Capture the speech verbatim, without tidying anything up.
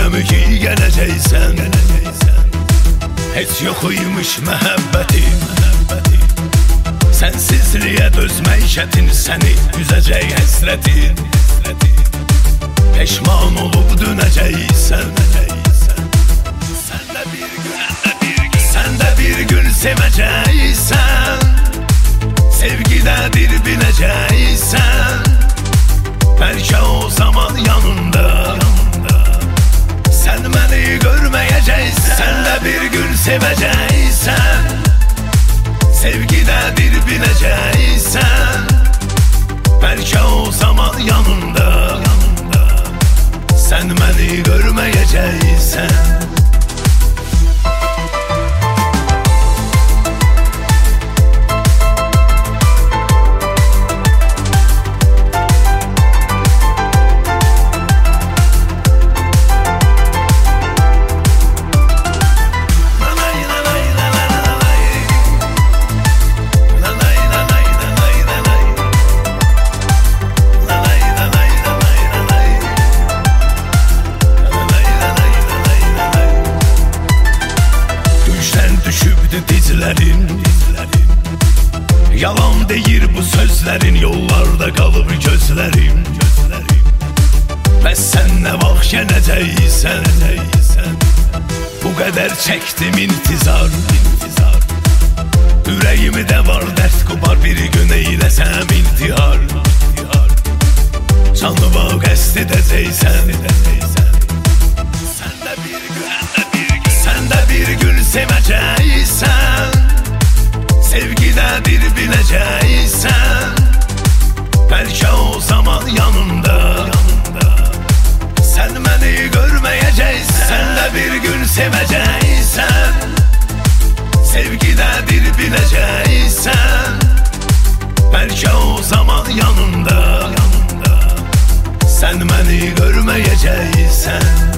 Bilirəm ki gələcəksən, heç yox imiş məhəbbətim. Sənsizliyə dözmək çətin, səni üzəcək həsrətin. Peşman olub dönəcəksən, sən də bir gün, sən də bir gün sevəcəksən. Sevgilədir biləcəksən, bəlkə o zaman yanında sən məni görməyəcəksən. Sən də bir gün sevəcəksən, sevgilədir biləcəksən, bəlkə o zaman yanında sən məni görməyəcəksən. Dizlərin, yalan deyir bu sözlərin, yollarda qalıb gözlərim. Bəs sən nə vaxt gələcəksən, bu qədər çəkdim intizar. Ürəyimdə var dərd qopar, bir gün eyləsəm intihar. Canıma qəsd edəcəksən, sən də bir gün, sən də bir gün sevəcəksən. Sevgilədir biləcəksən, bəlkə o zaman yanında sən məni görməyəcəksən. Sən də bir gün sevəcəksən, sevgilədir biləcəksən, bəlkə o zaman yanında sən məni görməyəcəksən.